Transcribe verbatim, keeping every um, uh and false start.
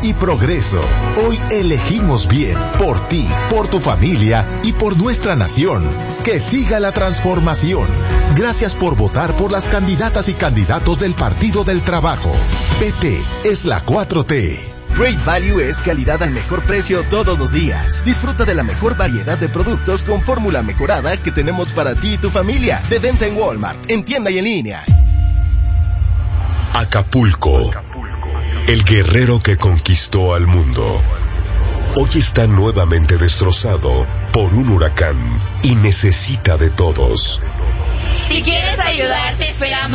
y progreso. Hoy elegimos bien, por ti, por tu familia y por nuestra nación. Que siga la transformación. Gracias por votar por las candidatas y candidatos del Partido del Trabajo. P T es la cuatro T. Great Value es calidad al mejor precio todos los días. Disfruta de la mejor variedad de productos con fórmula mejorada que tenemos para ti y tu familia. De venta en Walmart, en tienda y en línea. Acapulco, el guerrero que conquistó al mundo, hoy está nuevamente destrozado por un huracán y necesita de todos. Si quieres ayudar, te esperamos.